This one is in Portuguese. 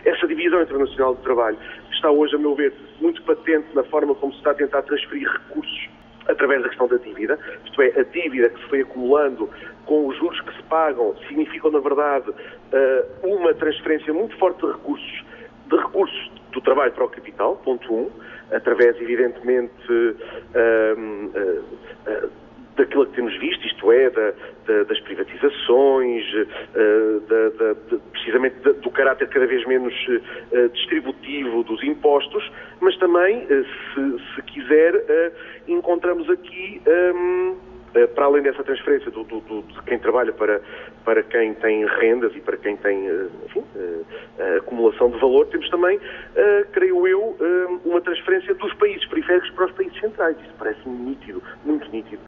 Essa divisão internacional de trabalho está hoje, a meu ver, muito patente na forma como se está a tentar transferir recursos através da questão da dívida, isto é, a dívida que se foi acumulando com os juros que se pagam significam, na verdade, uma transferência muito forte de recursos do trabalho para o capital, ponto 1, através, evidentemente, daquilo que temos visto, isto é, das privatizações, precisamente do caráter cada vez menos distributivo dos impostos, mas também, se quiser, encontramos aqui, para além dessa transferência de quem trabalha para quem tem rendas e para quem tem, enfim, acumulação de valor, temos também, creio eu, uma transferência dos países periféricos para os países centrais. Isso parece-me nítido, muito nítido.